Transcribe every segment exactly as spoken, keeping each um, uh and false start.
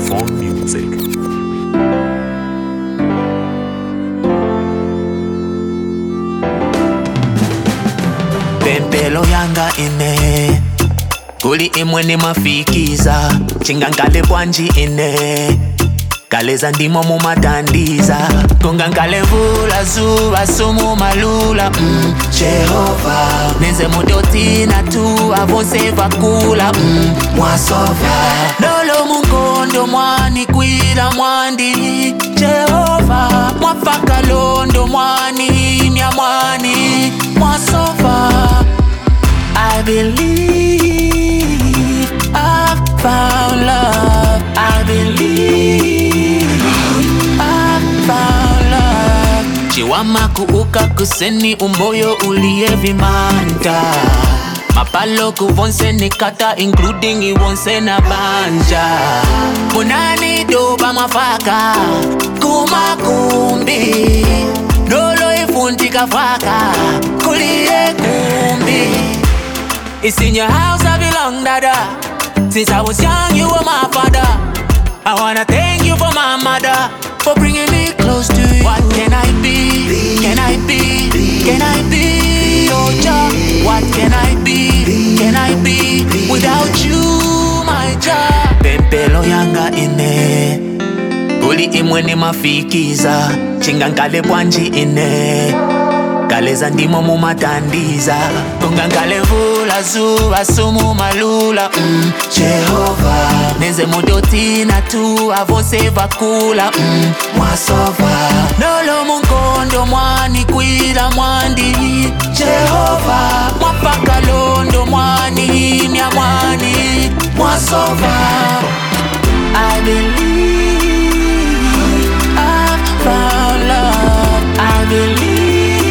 Phone music. Pempelo yanga ine Kuli imwe ni mafikiza Chingankale bwanji ine Kaleza ndimo mumatandiza Kungankale vula zuwa sumu malula mm, Jehova Nenze mudoti na tu avonse vakula mm, Mwasova Nolo mungondo mwani kwila mwandi Jehova Mwafaka londo mwani mya mwani Mwasova I believe I found love I believe I found love Chiwama kuuka kuseni umoyo uliye vimanta Mapalo kuvonse nikata including iwonse na banja Munani doba mafaka Kuma kumbi Nolo ifuntika faka Kuliye kumbi It's in your house I belong, dada. Since I was young, you were my father. I wanna thank you for my mother, for bringing me close to you. What can I be? Can I be? Can I be? Oh, Jah. What can I be? Can I be? Without you, my Jah. Pempelo yanga ine Kuli imwe ni mafikiza Chingankale bwanji ine Kaleza ndimo mumatandiza Kungankale vula zuwa sumu malula mm, Jehova Nenze mudoti na tu avonse vakula mm, Mwasova Nolo mungondo mwani kwila mwandi Jehova Mwafaka londo mwani mya mwani Mwasova I believe I found love I believe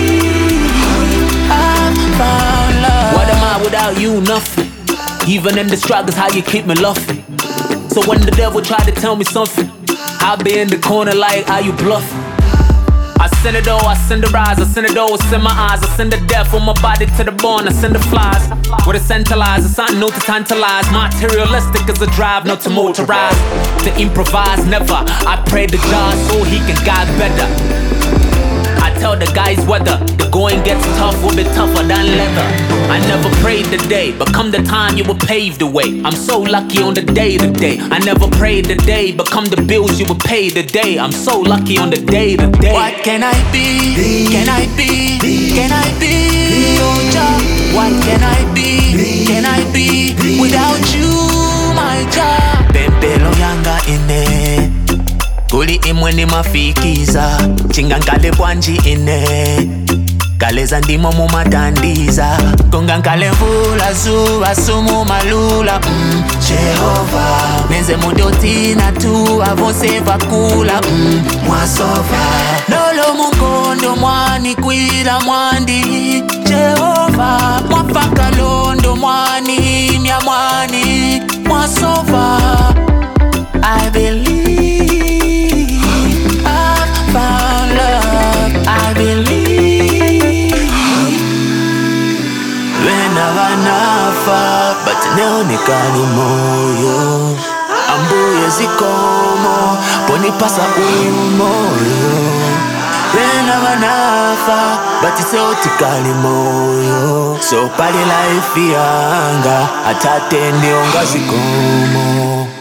What am I without you? Nothing. Even in the struggles, how you keep me laughing. So when the devil try to tell me something, I'll be in the corner like, are you bluffing? I send it all, I send the rise, I send it all, send my eyes, I send the death from my body to the bone, I send the flies. With a centralized, it's something new to tantalize. Materialistic as a drive, not to motorize. To improvise, never. I pray to God so he can guide better. I tell the guys whether the going gets tough will be tougher than leather. I never prayed the day, but come the time you will pave the way. I'm so lucky on the day to day. I never prayed the day, but come the bills you will pay the day. I'm so lucky on the day to day. What can I be? be can I be? be can I be? Oh Jah. What can I be? Can I be? Without you, my Jah. Pempelo yanga ine Kuli imwe ni mafikiza Chingankale bwanji ine Kaleza ndimo mumatandiza Kungankale vula zuwa sumu malula mm, Jehova Nenze mudoti na tu avonse vakula mm, Mwasova Nolo mungondo mwani kwila mwandi Jehova Mwafaka londo mwani mya mwani Mwasova I believe I found love I believe Whenever nafa But neonekani moyo Ambuye zikomo Ponipasa uyu moyo Whenever nafa But iseotikali moyo So pali life yanga Atate ndionga zikomo